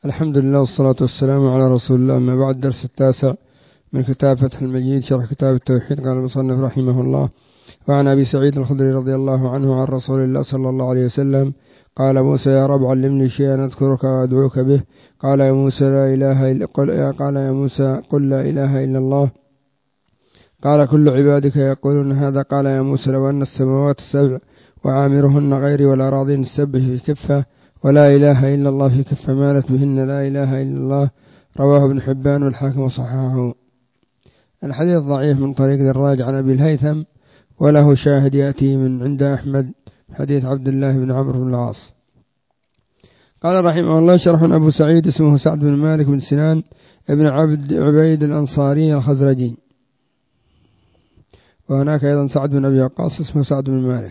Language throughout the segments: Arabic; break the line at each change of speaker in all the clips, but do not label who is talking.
الحمد لله والصلاة والسلام على رسول الله. أما بعد، درس التاسع من كتاب فتح المجيد شرح كتاب التوحيد. قال المصنف رحمه الله: وعن أبي سعيد الخدري رضي الله عنه عن رسول الله صلى الله عليه وسلم قال: موسى يا رب علمني شيئا أذكرك وأدعوك به. قال يا موسى قل لا إله إلا الله. قال: كل عبادك يقولون هذا. قال يا موسى: لو أن السماوات السبع وعامرهن غيري والأراضين السبع في كفة ولا إله إلا الله في كفة مالت بهن لا إله إلا الله. رواه ابن حبان والحاكم وصححه. الحديث ضعيف من طريق دراج عن أبي الهيثم، وله شاهد يأتي من عند أحمد حديث عبد الله بن عمرو بن العاص. قال رحمه الله: شرح أبو سعيد اسمه سعد بن مالك بن سنان ابن عبيد الأنصاري الخزرجي، وهناك أيضا سعد بن أبي وقاص اسمه سعد بن مالك،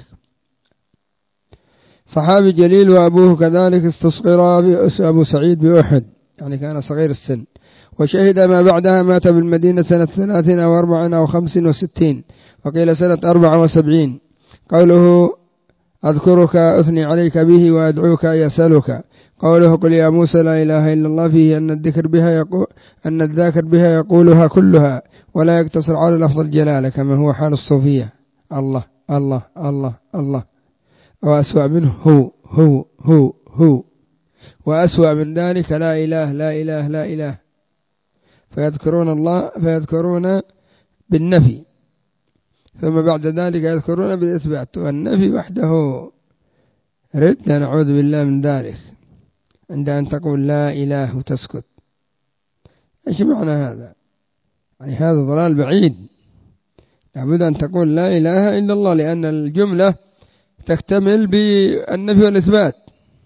صحابي جليل، وأبوه كذلك استصغر أبو سعيد بأحد، يعني كان صغير السن، وشهد ما بعدها. مات بالمدينة سنة 30 أو 40 أو 65، وقيل سنة 74. قوله: أذكرك أثني عليك به وأدعوك يسألك. قوله: قل يا موسى لا إله إلا الله، فيه أن الذاكر بها يقولها كلها ولا يقتصر على لفظ الجلالة كما هو حال الصوفية: الله الله الله الله. وأسوأ منه هو هو هو هو، وأسوأ من ذلك لا إله لا إله لا إله. فيذكرون الله فيذكرون بالنفي، ثم بعد ذلك يذكرون بالإثبات، والنفي وحده رد. نعوذ بالله من ذلك. عند أن تقول لا إله وتسكت، إيش معنى هذا؟ يعني هذا ضلال بعيد. لابد أن تقول لا إله إلا الله، لأن الجملة تكتمل بالنفي والإثبات.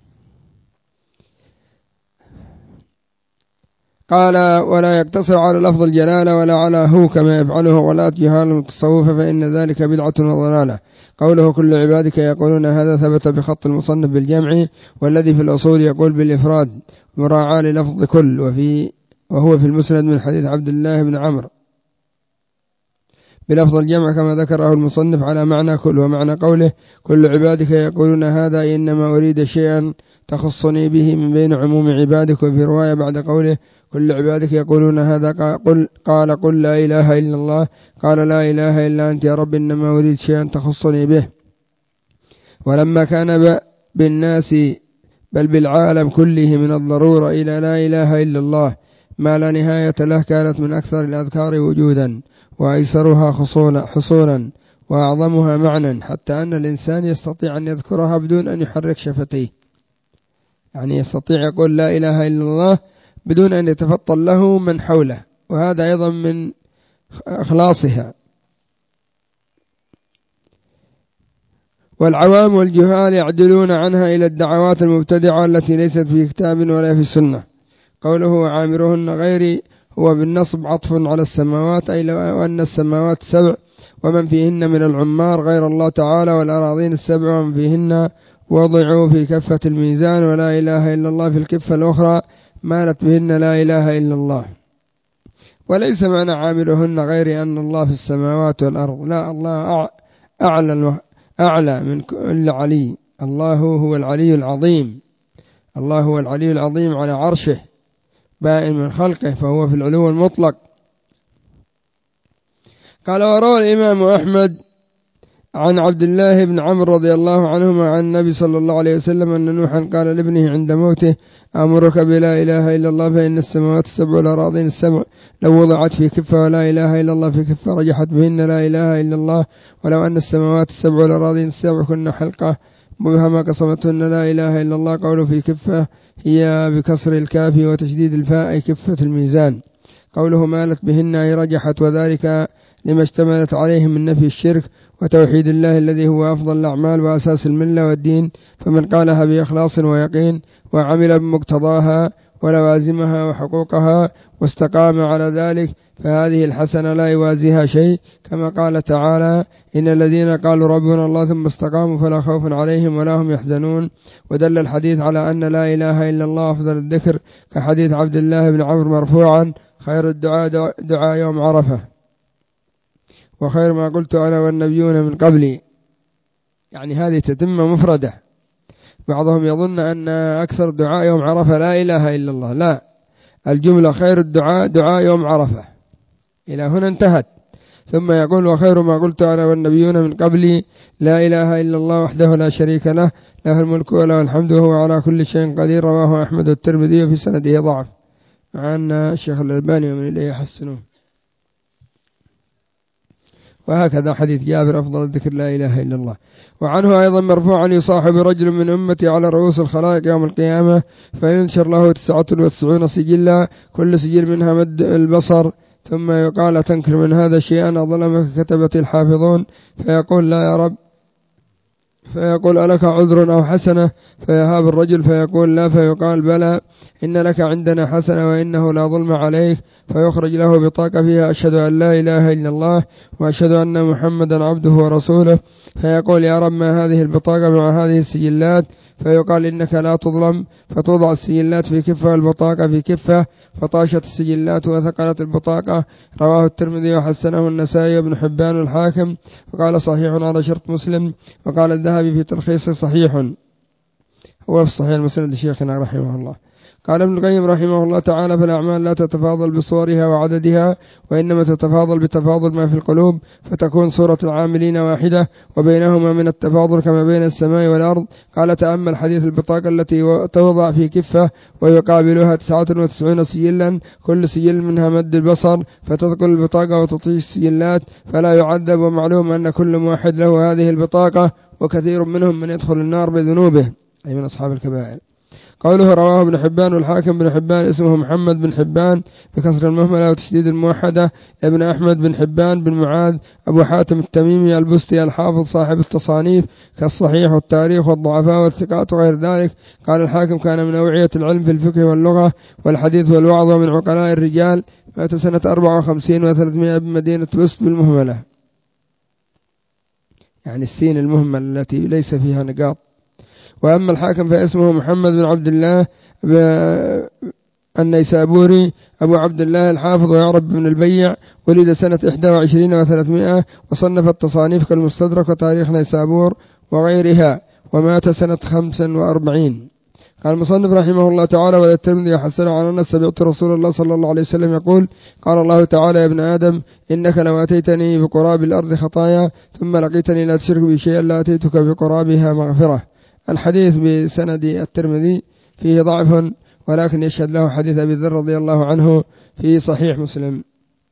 قال: ولا يقتصر على لفظ الجلالة ولا على هو كما يفعله غلاة جهال المتصوفة، فإن ذلك بدعة وضلالة. قوله: كل عبادك يقولون هذا ثبت بخط المصنف بالجمع، والذي في الأصول يقول بالإفراد مراعاة للفظ كل، وهو في المسند من حديث عبد الله بن عمرو بلفظ الجمع كما ذكره المصنف على معنى كل. ومعنى قوله: كل عبادك يقولون هذا إنما أريد شيئا تخصني به من بين عموم عبادك. وفي رواية بعد قوله: كل عبادك يقولون هذا قال: قل لا إله إلا الله. قال: لا إله إلا أنت يا رب، إنما أريد شيئا تخصني به. ولما كان بالناس بل بالعالم كله من الضرورة إلى لا إله إلا الله ما لا نهاية له، كانت من أكثر الأذكار وجودا وأيسرها حصولا وأعظمها معنى، حتى أن الإنسان يستطيع أن يذكرها بدون أن يحرك شفتيه. يعني يستطيع يقول لا إله إلا الله بدون أن يتفطن له من حوله، وهذا أيضا من إخلاصها. والعوام والجهال يعدلون عنها إلى الدعوات المبتدعة التي ليست في كتاب ولا في سنة. قوله: وعامرهن غيري هو بالنصب عطف على السماوات، أي لو أن السماوات سبع ومن فيهن من العمار غير الله تعالى، والأراضين السبع ومن فيهن وضعوا في كفة الميزان ولا إله إلا الله في الكفة الأخرى مالت بهن لا إله إلا الله. وليس معنى عامرهن غير أن الله في السماوات والأرض، لا، الله أعلى من كل علي. الله هو العلي العظيم، الله هو العلي العظيم على عرشه بائن من خلقه، فهو في العلو المطلق. قال: وروى الإمام أحمد عن عبد الله بن عمرو رضي الله عنهما عن النبي صلى الله عليه وسلم أن نوحا قال لابنه عند موته: أمرك بلا إله إلا الله، فإن السماوات السبع والأراضين السبع لو وضعت في كفة ولا إله إلا الله في كفة رجحت بهن لا إله إلا الله، ولو أن السماوات السبع والأراضين السبع كن حلقة مبهمة قسمتهن لا إله إلا الله. قوله في كفة هي بكسر الكاف وتشديد الفاء كفة الميزان. قوله مالت بهن أي رجحت، وذلك لما اشتملت عليه من نفي الشرك وتوحيد الله الذي هو أفضل الأعمال وأساس الملة والدين. فمن قالها بإخلاص ويقين وعمل بمقتضاها ولوازمها وحقوقها واستقام على ذلك، فهذه الحسنة لا يوازيها شيء، كما قال تعالى: إن الذين قالوا ربنا الله ثم استقاموا فلا خوف عليهم ولا هم يحزنون. ودل الحديث على أن لا إله إلا الله أفضل الذكر، كحديث عبد الله بن عمرو مرفوعا: خير الدعاء دعاء يوم عرفة، وخير ما قلت أنا والنبيون من قبلي. يعني هذه تتم مفردة. بعضهم يظن أن أكثر الدعاء يوم عرفة لا إله إلا الله، لا، الجملة خير الدعاء دعاء يوم عرفة، إلى هنا انتهت. ثم يقول وخير ما قلت أنا والنبيون من قبلي لا إله إلا الله وحده لا شريك له، له الملك وله الحمد وهو على كل شيء قدير. رواه أحمد والترمذي وفي سنده ضعف، عن الشيخ الألباني ومن إليه يحسنوه. وهكذا حديث جابر أفضل الذكر لا إله إلا الله. وعنه أيضا مرفوعا يصاحب رجل من أمتي على رؤوس الخلائق يوم القيامة فينشر له 99 سجلا كل سجل منها مد البصر، ثم يقال تنكر من هذا شيئا أظلمك كتبت الحافظون، فيقول لا يا رب، فيقول ألك عذر أو حسنة؟ فيهاب الرجل فيقول لا، فيقال بلى إن لك عندنا حسنة وإنه لا ظلم عليك، فيخرج له بطاقة فيها أشهد أن لا إله إلا الله وأشهد أن محمدا عبده ورسوله، فيقول يا رب ما هذه البطاقة مع هذه السجلات؟ فيقال إنك لا تظلم، فتوضع السجلات في كفة والبطاقة في كفة، فطاشت السجلات وثقلت البطاقة. رواه الترمذي وحسنه النسائي وابن حبان والحاكم، وقال صحيح على شرط مسلم، وقال الذهبي في تلخيص صحيح، هو في صحيح المسند شيخنا رحمه الله. قال ابن القيم رحمه الله تعالى فالأعمال لا تتفاضل بصورها وعددها، وإنما تتفاضل بتفاضل ما في القلوب، فتكون صورة العاملين واحدة وبينهما من التفاضل كما بين السماء والأرض. قال تأمل حديث البطاقة التي توضع في كفة ويقابلها 99 سجلا كل سجل منها مد البصر، فتثقل البطاقة وتطيش السجلات فلا يعذب. ومعلوم أن كل واحد له هذه البطاقة، وكثير منهم من يدخل النار بذنوبه، أي من أصحاب الكبائر. قوله رواه ابن حبان والحاكم بن حبان اسمه محمد بن حبان بكسر المهملة وتشديد الموحدة، ابن أحمد بن حبان بن معاذ أبو حاتم التميمي البستي الحافظ صاحب التصانيف كالصحيح والتاريخ والضعفاء والثقات وغير ذلك. قال الحاكم كان من أوعية العلم في الفقه واللغة والحديث والوعظ ومن عقلاء الرجال، مات سنة 54 و300 بمدينة بست بالمهملة، يعني السين المهمل التي ليس فيها نقاط. وأما الحاكم فاسمه محمد بن عبد الله النيسابوري أبو عبد الله الحافظ ويعرف بن البيع، ولد سنة 21 و300، وصنف التصانيف كالمستدرك وتاريخ نيسابور وغيرها، ومات سنة 45. قال المصنف رحمه الله تعالى ولا الترمذي حسنه عن أنس سمعت رسول الله صلى الله عليه وسلم يقول قال الله تعالى يا ابن آدم إنك لو أتيتني بقراب الأرض خطايا ثم لقيتني لا تشرك بي شيئا لا أتيتك بقرابها مغفرة. الحديث بسند الترمذي فيه ضعف، ولكن يشهد له حديث أبي ذر رضي الله عنه في صحيح مسلم.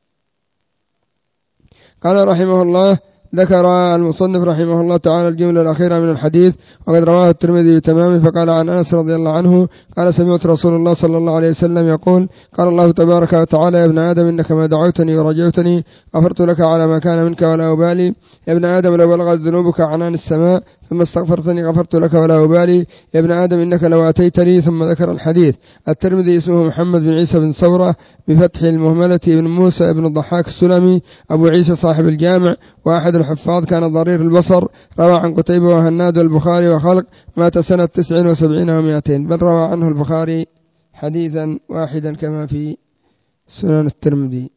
قال رحمه الله ذكر المصنف رحمه الله تعالى الجملة الأخيرة من الحديث وقد رواه الترمذي بتمامه. فقال عن أنس رضي الله عنه قال سمعت رسول الله صلى الله عليه وسلم يقول قال الله تبارك وتعالى يا ابن آدم إنك ما دعوتني ورجوتني غفرت لك على ما كان منك ولا أبالي. يا ابن آدم لو بلغت ذنوبك عنان السماء ثم استغفرتني غفرت لك ولا أبالي. يا ابن آدم إنك لو أتيتني. ثم ذكر الحديث. الترمذي اسمه محمد بن عيسى بن ثورة بفتح المهملة بن موسى بن الضحاك السلمي أبو عيسى صاحب الجامع وأحد الحفاظ، كان ضرير البصر، روى عن قتيبة وهناد والبخاري وخلق، مات سنة 79 و200، بل روى عنه البخاري حديثا واحدا كما في سنن الترمذي.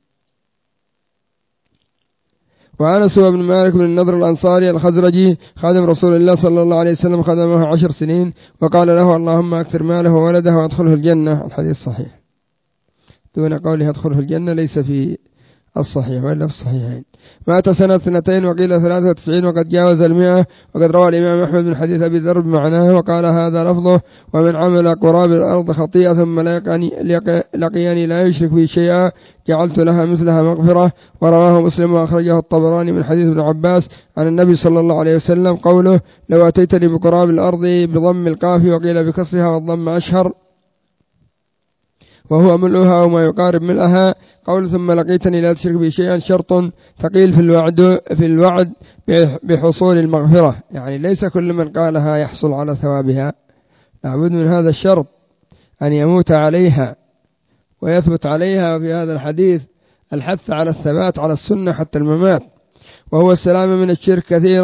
وأنس بن مالك بن النضر الأنصاري الخزرجي خادم رسول الله صلى الله عليه وسلم خدمه 10 سنين، وقال له اللهم أكثر ماله وولده وأدخله الجنة. الحديث صحيح دون قوله أدخله الجنة، ليس في الصحيح وإلا في الصحيحين. مات سنة 2 وقيل 93 وقد جاوز 100. وقد روى الإمام أحمد من حديث أبي ذر بمعناه وقال هذا لفظه ومن عمل قراب الأرض خطيئة ثم لقيني لا يشرك بي شيئا جعلت لها مثلها مغفرة. ورواه مسلم وأخرجه الطبراني من حديث ابن عباس عن النبي صلى الله عليه وسلم قوله لو أتيتني بقراب الأرض بضم القاف وقيل بكسرها والضم أشهر وهو ملؤها وما يقارب ملئها. قول ثم لقيتني لا تشرك بي شيئا شرط ثقيل في الوعد بحصول المغفرة، يعني ليس كل من قالها يحصل على ثوابها، لابد من هذا الشرط أن يموت عليها ويثبت عليها. وفي هذا الحديث الحث على الثبات على السنة حتى الممات، وهو السلامة من الشرك كثيرة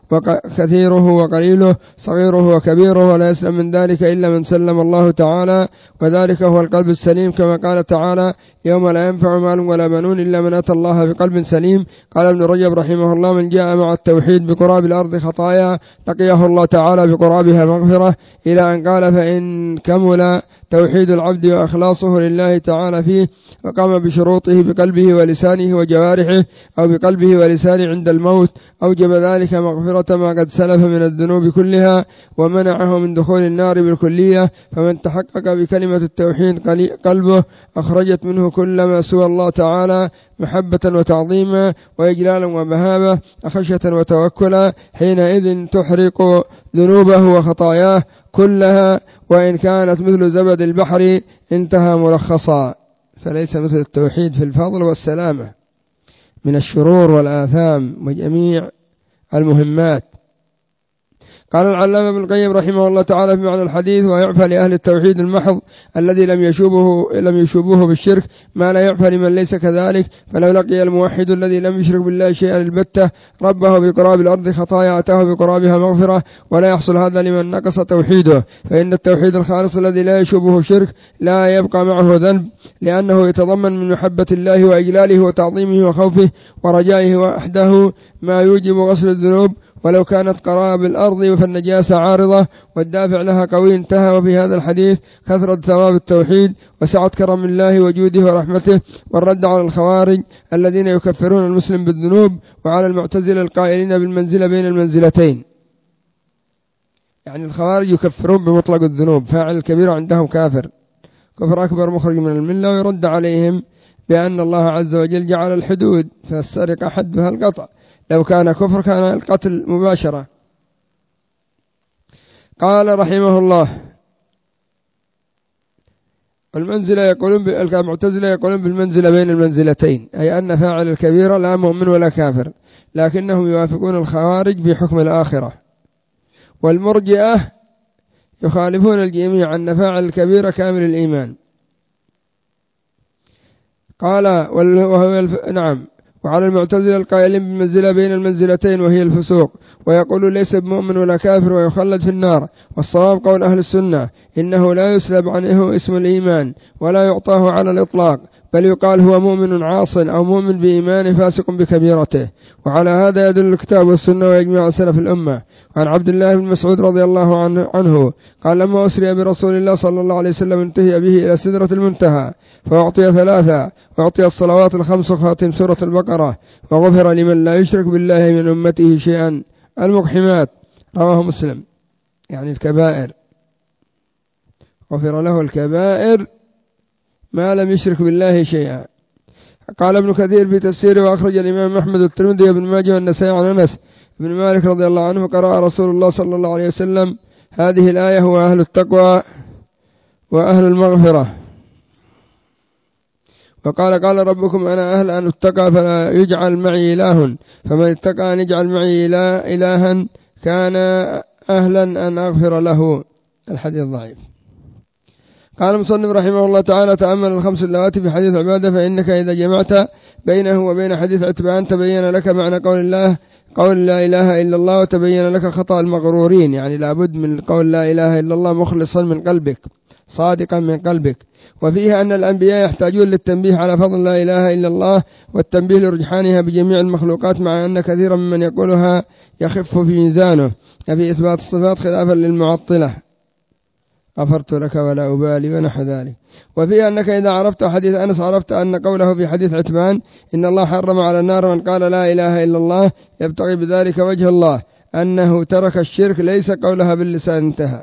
وكثيره وقليله، صغيره وكبيره، ولا يسلم من ذلك إلا من سلم الله تعالى، وذلك هو القلب السليم، كما قال تعالى: يوم لا ينفع مال ولا بنون إلا من أتى الله بقلب سليم. قال ابن رجب رحمه الله: من جاء مع التوحيد بقراب الأرض خطايا لقيه الله تعالى بقرابها مغفرة، إلى أن قال: فإن كمل توحيد العبد وإخلاصه لله تعالى فيه وقام بشروطه بقلبه ولسانه وجوارحه، أو بقلبه ولسانه عند الموت، أوجب ذلك مغفرة ما قد سلف من الذنوب كلها، ومنعه من دخول النار بالكلية. فمن تحقق بكلمة التوحيد قلبه أخرجت منه كل ما سوى الله تعالى محبة وتعظيما وإجلالا ومهابة، خشية وتوكلا، حينئذ تحرق ذنوبه وخطاياه كلها، وإن كانت مثل زبد البحر انتهى ملخصا. فليس مثل التوحيد في الفضل والسلامة من الشرور والآثام وجميع المهمات. قال العلامة ابن القيم رحمه الله تعالى في معنى الحديث: ويعفى لأهل التوحيد المحض الذي لم يشوبوه بالشرك ما لا يعفى لمن ليس كذلك. فلو لقي الموحد الذي لم يشرك بالله شيئا البتة ربه بقراب الأرض خطايا أتاه بقرابها مغفرة، ولا يحصل هذا لمن نقص توحيده، فإن التوحيد الخالص الذي لا يشوبه شرك لا يبقى معه ذنب، لأنه يتضمن من محبة الله وإجلاله وتعظيمه وخوفه ورجائه وحده ما يوجب غسل الذنوب، ولو كانت قراب الأرض فالنجاسة عارضة والدافع لها قوي. انتهى. وفي هذا الحديث كثرة ثواب التوحيد وسعة كرم الله وجوده ورحمته، والرد على الخوارج الذين يكفرون المسلم بالذنوب، وعلى المعتزلة القائلين بالمنزلة بين المنزلتين. يعني الخوارج يكفرون بمطلق الذنوب، فاعل الكبير عندهم كافر، كفر أكبر مخرج من الملة، ويرد عليهم بأن الله عز وجل جعل الحدود، فالسرقة حدها القطع، لو كان كفر كان القتل مباشرة. قال رحمه الله: المعتزلة يقولون بالمنزلة بين المنزلتين، أي أن فاعل الكبيرة لا مؤمن ولا كافر، لكنهم يوافقون الخوارج في حكم الآخرة. والمرجئة يخالفون الجميع أن فاعل الكبيرة كامل الإيمان. قال: نعم. وعلى المعتزلة القائلين بمنزلة بين المنزلتين وهي الفسوق، ويقول ليس بمؤمن ولا كافر ويخلد في النار. والصواب قول أهل السنة إنه لا يسلب عنه اسم الإيمان ولا يعطاه على الإطلاق، بل يقال هو مؤمن عاص أو مؤمن بإيمان فاسق بكبيرته. وعلى هذا يدل الكتاب والسنة ويجمع سلف الأمة. عن عبد الله بن مسعود رضي الله عنه قال: لما أسري برسول الله صلى الله عليه وسلم انتهي به إلى سدرة المنتهى فأعطي 3، وأعطي الصلوات الخمس وخاتم سورة البقرة، وغفر لمن لا يشرك بالله من أمته شيئا المقحمات. رواه مسلم. يعني الكبائر، غفر له الكبائر ما لم يشرك بالله شيئا. قال ابن كثير في تفسيره: وأخرج الإمام أحمد والترمذي وابن ماجه والنسائي عن أنس بن مالك رضي الله عنه قرأ رسول الله صلى الله عليه وسلم هذه الآية: هو أهل التقوى وأهل المغفرة. وقال: قال ربكم أنا أهل أن اتقى فلا يجعل معي إله، فمن اتقى أن يجعل معي إلها كان أهلا أن أغفر له. الحديث ضعيف. قال المصنف رحمه الله تعالى: تأمل الخمس اللواتي في حديث عبادة، فإنك إذا جمعت بينه وبين حديث عتبان تبين لك معنى قول لا إله إلا الله، وتبين لك خطأ المغرورين. يعني لابد من قول لا إله إلا الله مخلصا من قلبك صادقا من قلبك. وفيها أن الأنبياء يحتاجون للتنبيه على فضل لا إله إلا الله والتنبيه لرجحانها بجميع المخلوقات، مع أن كثيرا ممن يقولها يخف في ميزانه في إثبات الصفات خلافا للمعطلة، غفرت لك ولا أبالي ونحو ذلك. وفيها أنك إذا عرفت حديث أنس عرفت أن قوله في حديث عتبان إن الله حرم على النار من قال لا إله إلا الله يبتغي بذلك وجه الله أنه ترك الشرك ليس قولها باللسان. انتهى.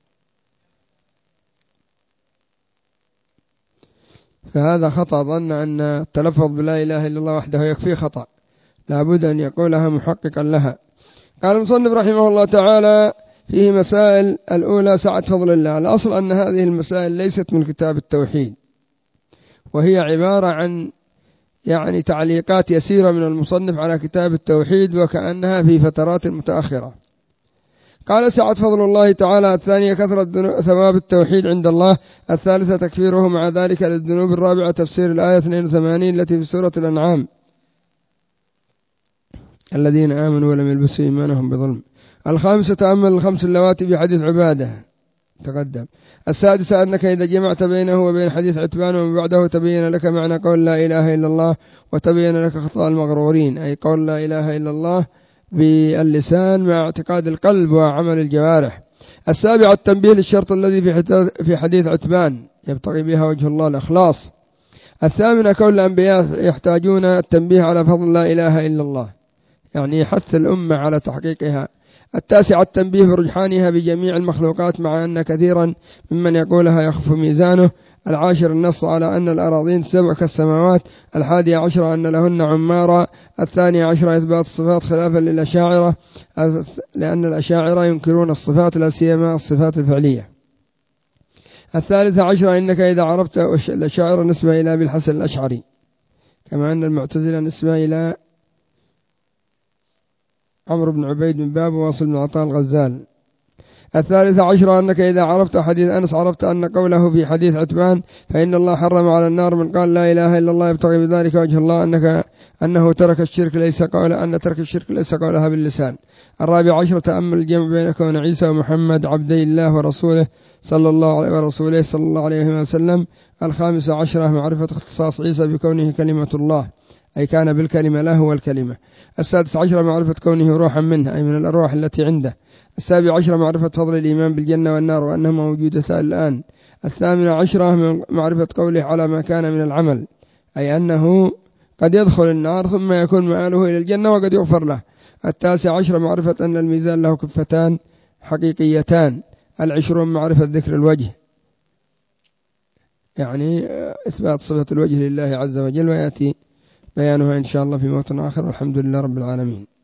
فهذا خطأ، ظن أن التلفظ بلا إله إلا الله وحده يكفي، خطأ، لابد أن يقولها محققا لها. قال المصنف رحمه الله تعالى: فيه مسائل. الأولى سعة فضل الله. الأصل أن هذه المسائل ليست من كتاب التوحيد، وهي عبارة عن تعليقات يسيرة من المصنف على كتاب التوحيد، وكأنها في فترات متأخرة. قال: سعة فضل الله تعالى. الثانية كثرة ثواب التوحيد عند الله. الثالثة تكفيره مع ذلك للذنوب. الرابعة تفسير الآية 82 التي في سورة الأنعام. الذين آمنوا ولم يلبسوا إيمانهم بظلم. الخامسة تأمل الخمس اللواتي في حديث عبادة تقدم. السادسة أنك إذا جمعت بينه وبين حديث عتبان ومن بعده تبين لك معنى قول لا إله إلا الله، وتبين لك خطأ المغرورين، أي قول لا إله إلا الله باللسان مع اعتقاد القلب وعمل الجوارح. السابعة التنبيه للشرط الذي في حديث عتبان يبتغي بها وجه الله الإخلاص. الثامنة كون الأنبياء يحتاجون التنبيه على فضل لا إله إلا الله، يعني حث الأمة على تحقيقها. التاسعة التنبيه برجحانها بجميع المخلوقات مع أن كثيرا ممن يقولها يخف ميزانه. العاشر النص على أن الأراضين 7 كالسماوات. 11 أن لهن عمارا. 12 إثبات الصفات خلافا للأشاعرة، لأن الأشاعرة ينكرون الصفات لا سيما الصفات الفعلية. 13 أنك إذا عرفت الأشاعرة نسبة إلى أبي الحسن الأشعري، كما أن المعتزلة نسبة إلى عمرو بن عبيد بن باب وواصل بن عطاء الغزال. 13 أنك إذا عرفت حديث أنس عرفت أن قوله في حديث عتبان فإن الله حرم على النار من قال لا إله إلا الله يبتغي بذلك وجه الله أنه ترك الشرك ليس قولها باللسان. 14 تأمل الجمع بين كون عيسى ومحمد عبدي الله ورسوله صلى الله عليه وسلم. 15 معرفة اختصاص عيسى بكونه كلمة الله، أي كان بالكلمة له والكلمة. 16 معرفة كونه روحا منه، أي من الأرواح التي عنده. 17 معرفة فضل الإيمان بالجنة والنار وأنهما موجودتان الآن. 18 معرفة قوله على ما كان من العمل، أي أنه قد يدخل النار ثم يكون مآله إلى الجنة وقد يغفر له. 19 معرفة أن الميزان له كفتان حقيقيتان. 20 معرفة ذكر الوجه، يعني إثبات صفة الوجه لله عز وجل، ويأتي بيانها إن شاء الله في موطن آخر، والحمد لله رب العالمين.